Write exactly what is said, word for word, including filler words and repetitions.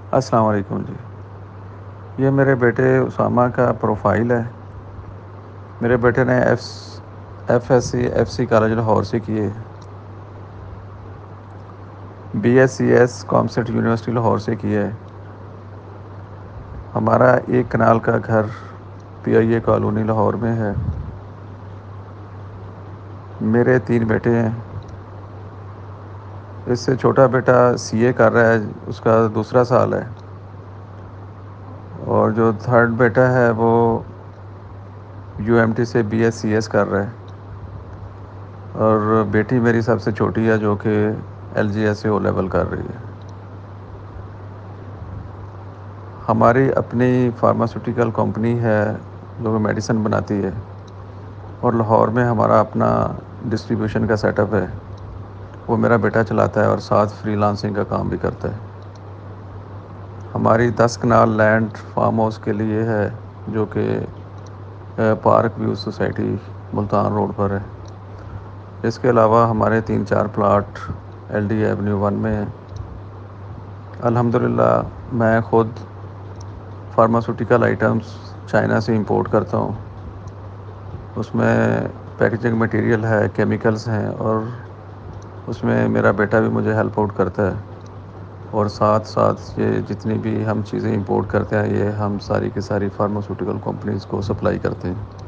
السلام علیکم جی. یہ میرے بیٹے اسامہ کا پروفائل ہے. میرے بیٹے نے F F S C F C college Lahore سے کیے. B S C S COMSATS university Lahore سے کیا ہے. ہمارا ایک کنال کا گھر پی آئی اے کالونی لاہور میں ہے. میرے تین بیٹے ہیں. اس سے چھوٹا بیٹا سی اے کر رہا ہے، اس کا دوسرا سال ہے. اور جو تھرڈ بیٹا ہے وہ یو ایم ٹی سے بی ایس سی ایس کر رہا ہے. اور بیٹی میری سب سے چھوٹی ہے جو کہ ایل جی ایس سے او لیول کر رہی ہے. ہماری اپنی فارماسوٹیکل کمپنی ہے جو کہ میڈیسن بناتی ہے، اور لاہور میں ہمارا اپنا ڈسٹریبیوشن کا سیٹ اپ ہے. وہ میرا بیٹا چلاتا ہے اور ساتھ فری لانسنگ کا کام بھی کرتا ہے. ہماری دس کنال لینڈ فارم ہاؤس کے لیے ہے جو کہ park view society Multan road پر ہے. اس کے علاوہ ہمارے تین چار plot L D avenue one میں ہیں. الحمدللہ میں خود فارماسوٹیکل آئٹمس چائنا سے امپورٹ کرتا ہوں. اس میں پیکیجنگ مٹیریل ہے، کیمیکلز ہیں، اور اس میں میرا بیٹا بھی مجھے ہیلپ آؤٹ کرتا ہے. اور ساتھ ساتھ یہ جتنی بھی ہم چیزیں امپورٹ کرتے ہیں یہ ہم ساری کی ساری فارماسوٹیکل کمپنیز کو سپلائی کرتے ہیں.